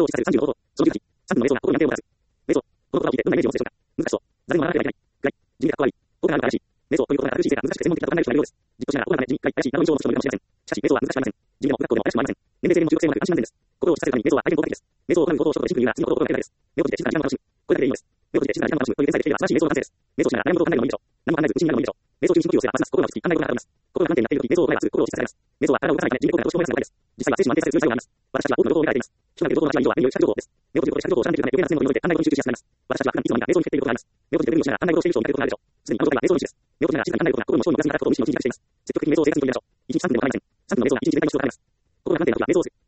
心を示唆する30の方法。その18。3分の瞑想が心に安定をもたらす。瞑想。この言葉を聞いてどんなイメージを持つでしょうか。難しそう。誰も学ばなければいけない。外。人類が怖い。効果があるから怪しい。瞑想ということが苦しいせいか難しくて専門的なことになる人がいるようです。実行しながら効果がない人に怪しいなどの印象を持つ人もいるかもしれません。しかし、瞑想は難しくありません。人でも学校でも怪しくもありません。年齢制限も中毒性もなく安心安全です。心を示唆するために瞑想は大変効果的です。瞑想を行うことを一言でシンプルに言うなら次のことを心がけるだけです。目を閉じて静かな時間を楽しむ。これだけでいいのです。目を閉じて静かな時間を楽しむという天才的では素晴らしい瞑想の完成です。瞑想しながら誰もことを考えるのもいいでしょう。何も考えず無心になるのもいいでしょう。瞑想中に深呼吸をすればますます心が落ち着き考えることがあります。心が不安定になっているとき、瞑想を行えばすぐ心を落ち着かせられます。瞑想は体を動かさないため人類効果として思い出すのです。実際は精神の安定させる強い作用があります。私たちは多くの情報を見られています。人が見る情報の8割以上は目による視覚情報です。目を閉じることで視覚情報を遮断できるため余計な常のことにおいて考え事に集中しやすくなります。私たちは普段いつの間にか瞑想に振っていることがあります。目を閉じて耳をしながら考え事をしている人を見かけることがあるでしょう。すでにあの状態は瞑想の一種です。目を閉じながら静かに考えることが心の勝利に役に立つことを無意識のうちに自覚しています。積極的に瞑想を生活に取り入れましょう。1日3分でも構いません。3分の瞑想は1日全体の質を高めます。心が不安定な時は瞑想をする。